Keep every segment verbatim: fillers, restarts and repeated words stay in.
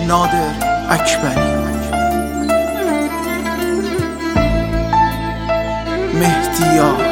نادر اکبری. مهدیار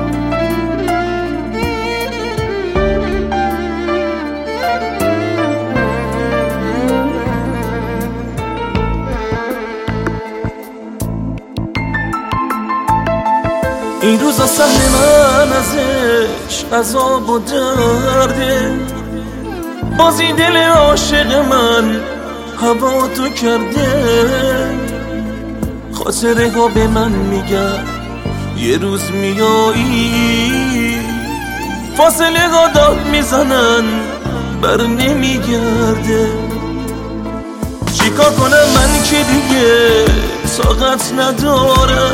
این روزا سهم من ازش عذاب و درده، بازی دل عاشق من هوا تو کرده. خاطره ها به من میگن یه روز میایی، فاصله ها داد میزنن بر نمیگرده. چیکار کنم من که دیگه طاقت ندارم،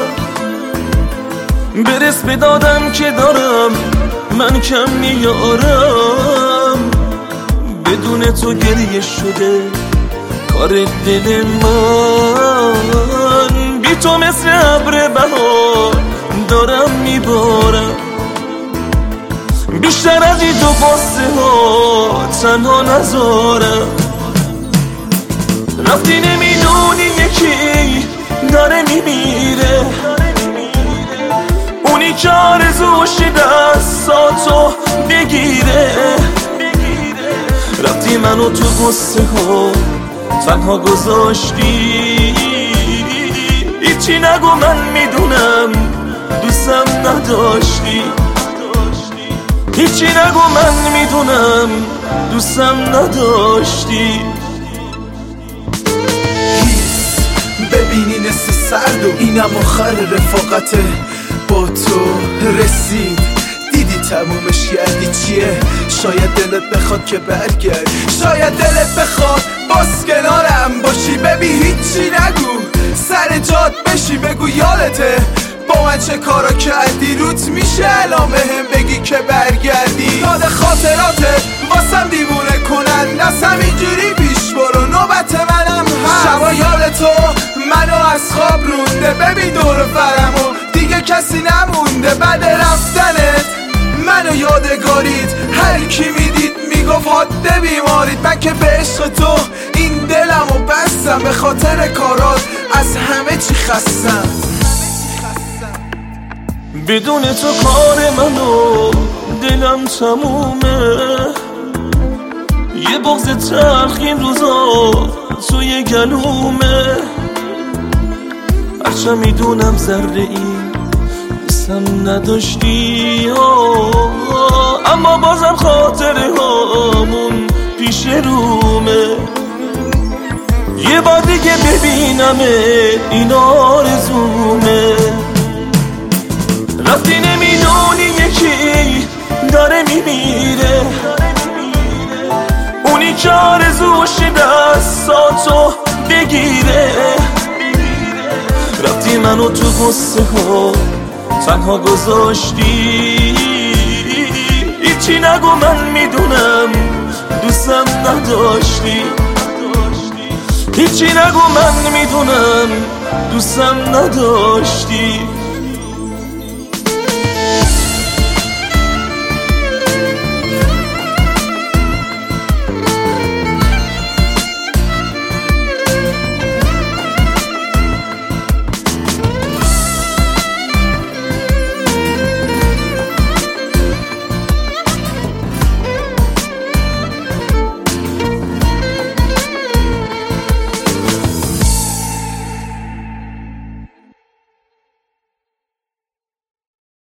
برس به دادم که دارم من کم میارم. بدون تو گریه شده کار دل من، بی تو مثل ابر بهار دارم میبارم. بیشتر از این دو قصه ها تنها نذارم. رفتی نمیدونی یکی داره میمیره، اونی که آرزوش دستاتو بگیره. رفتی منو تو غصه ها تنها گذاشتی، هیچی نگو من میدونم دوستم نداشتی. هیچی نگو من میدونم دوستم نداشتی. ببینی نصف سرد و اینم آخر رفاقته با تو رسید. دیدی تمومش کردی چیه؟ شاید دلت بخواد که برگرد، شاید دلت بخواد باز کنارم باشی. ببین هیچی نگو سر جات بشی، بگو یادته با من چه کارا کردی. روت میشه الان بهم بگی که برگردی. یاد خاطراتت واسم دیوونه کنن، دست همینجوری پیش برو نوبت منم هست. شبا یاد تو منو از خواب رونده، ببین دور فرمو دیگه کسی نمونده. بعد رفتنت منو یادگارید، هر کی میدید میگفت حاده بیمارید. من که به عشق تو این دلمو بستم، به خاطر کارات از همه چی خستم. بدون تو کار منو دلم تمومه، یه بغض تلخ این روزا توی گلومه. هرچه میدونم ذره این دوستم نداشتی، اما بازم خاطره هامون پیش رومه. یه بار دیگه ببینم این آرزومه. رفتی نمیدونی یکی داره میمیره، اونی که آرزوش دستاتو بگیره. رفتی منو تو غصه ها تنها گذاشتی، هیچی نگو من میدونم دوستم نداشتی. هیچی نگو من میدونم دوستم نداشتی.